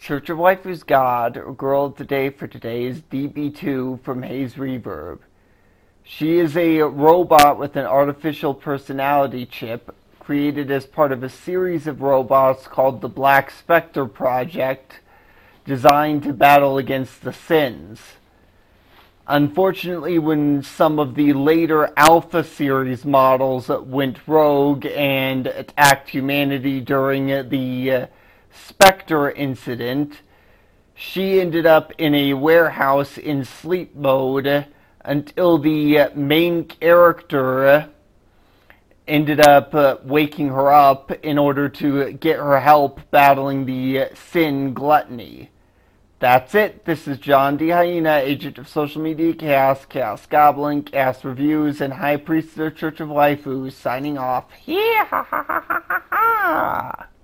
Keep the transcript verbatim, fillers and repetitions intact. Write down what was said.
Church of Waifu's God, or Girl of the Day for today, is D B two from Haze Reverb. She is a robot with an artificial personality chip created as part of a series of robots called the Black Spectre Project, designed to battle against the Sins. Unfortunately, when some of the later Alpha series models went rogue and attacked humanity during the uh, Spectre incident, she ended up in a warehouse in sleep mode until the main character ended up uh, waking her up in order to get her help battling the Sin Gluttony. That's it. This is John D. Hyena, agent of social media chaos, chaos goblin, chaos reviews, and high priest of the Church of Waifu, signing off. Yeah, ha ha ha ha ha ha.